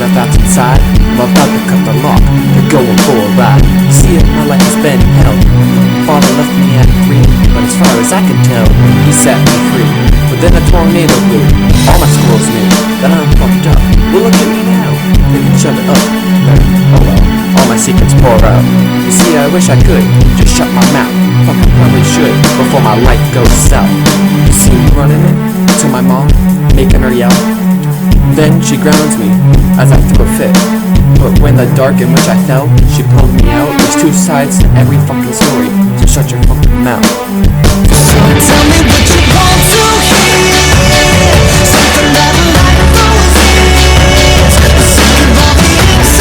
about inside. I'm about to cut the lock, they're going for a ride. You see it, my life has been hell. Father left me at 3, but as far as I can tell, he set me free. But then a tornado blew, all my squirrels knew that I'm fucked up. Well, look at me now, they can shut it up. Oh well, all my secrets pour out. You see, I wish I could just shut my mouth. Fucking probably should before my life goes south. You see me running it to my mom, making her yell. Then she grounds me as I threw a fit. But when the dark in which I fell, she pulled me out. There's 2 sides to every fucking story, so shut your fucking mouth. So tell me what you want to hear. Something that a light always is. Sick of all the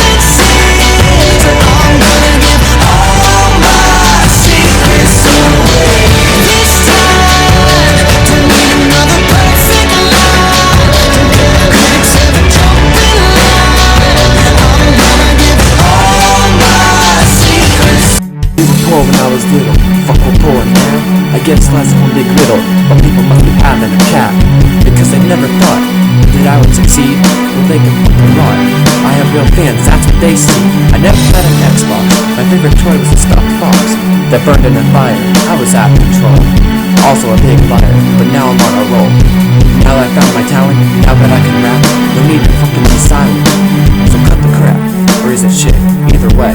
insincere. I'm gonna give all my secrets away. This time, don't need another perfect line. Critics ever jump in line. I'm gonna give all my secrets. We were poor when I was little, fuck we're poor now. I guess life's one big riddle, but people must be having a cap. Because they never thought that I would succeed. Well, they can fucking rot. I have real fans, that's what they see. I never had an Xbox, my favorite toy was a stuffed fox that burned in a fire. I was out of control, also a big liar, but now I'm on a roll. Now that I found my talent, now that I can rap, no need to fucking be silent. So cut the crap, or is it shit? Either way.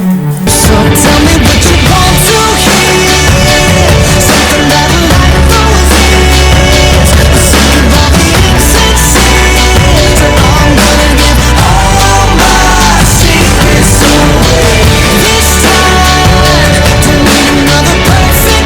So tell me what you want to hear. Something that a light always is. Sick of all the insincere. I'm gonna give all my secrets away. This time, don't need another perfect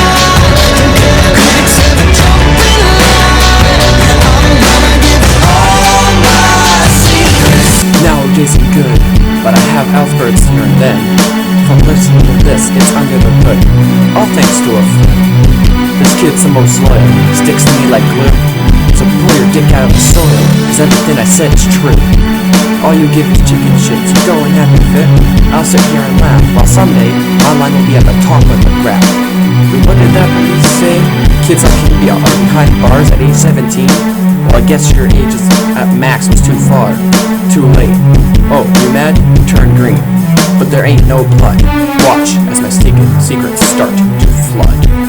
line. Critics ever jump in line. I'm gonna give all my secrets. Nowadays I'm good, but I have outbursts here and then. From listening to this, it's under the hood, all thanks to a friend. This kid's the most loyal, sticks to me like glue. So pull your dick out of the soil, cause everything I said is true. All you give is chicken shit, so go and have your fit. I'll sit here and laugh, while someday, my line will be at the top of the graph. But what did that police say? Kids like him be out behind bars at age 17? Well, I guess your age is at max was too far, too late. Oh, you mad? Turn green. But there ain't no blood. Watch as my secrets start to flood.